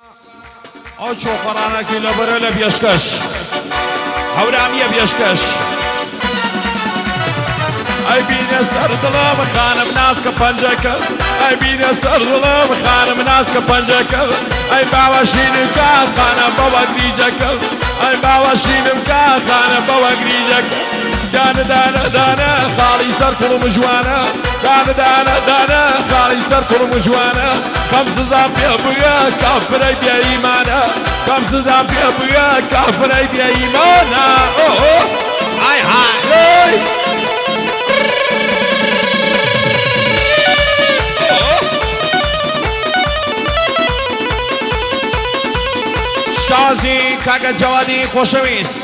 ئەو چۆپەڕانەکی لەبەرە لە بێشکەش هەورامیە بێشکەش ئەی بینە سەر دڵم خانم ناسکە پەنجەکە ئەی بینە سەر دڵم خانم ناسکە پەنجەکە ئەی باوەشینم کا خانە بەوە گریجەکە ئەی باوەشینم کا خانە بەوە گریجەکە دانە دانە دانە خاڵی سەر کوڵم جوانە دانە دانە دانە خاڵی سەر کوڵم جوانە کەم سزا پێ بگە کافرەی بێئیمانە کەم سزا پێ بگە کافرەی بێئیمانە ئای هاي شازی کاکە جەوادی خۆشەویست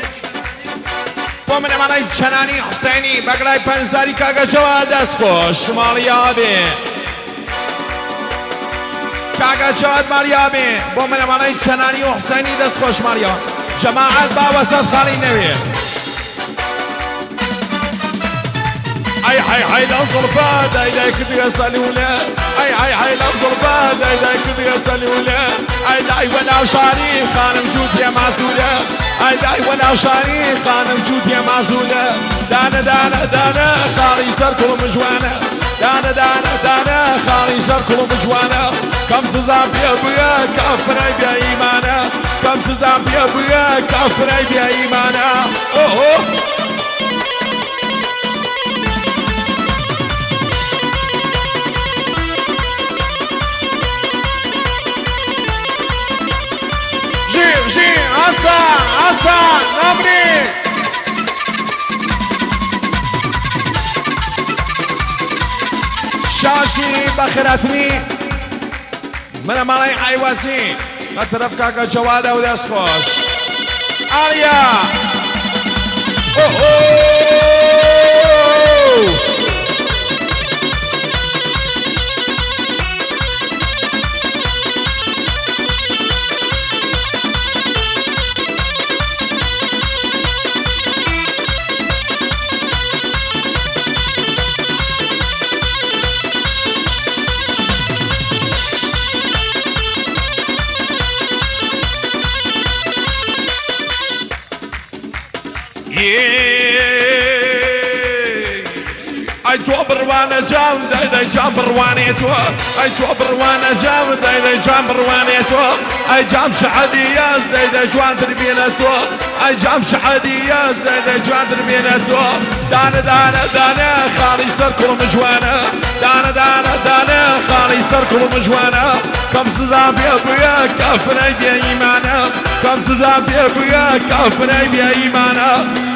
بۆ منەمانەی چەنانی حوسێنی بەگلای پەنجزاری کاکە جەواد دەستخۆش ماڵیابێ کاکە جەواد ماڵیابێ بۆ منەمانەی چەنانی و حوسێنی دەستخۆش ماڵیا جەماعەت باوەسەد خاڵی نەوێ هاي لو ظرفا داي كده يسالونا هاي لو ظرفا داي كده يسالونا داي وانا شاري خانم جود يا معزولة داي وانا شاري خانم جود يا معزولة دانا دانا دانا خالي سر كل مجوانا دانا دانا دانا خالي سر كل مجوانا كم سزا بيا بيا كافري بيا ايمانا كم سزا بيا بيا كافري بيا ايمانا عسى نبري شاشي بخيراتني من مالي حيواسي لطرف كاكا جوادة وداس خوش عليا اي تو بروانا جام داي جام برواني تو اي تو بروانا جام داي جام برواني تو اي جام شعدي ياس داي جوان تربينا تو اي جام شعدي ياس داي جوان تربينا تو دانا دانا دانا خالي سر كل مجوانا دانا دانا دانا خالي سر كل مجوانا كم سزا بيا بيا كافري بيا ايمانا كم سزا بيا بيا كافري بيا ايمانا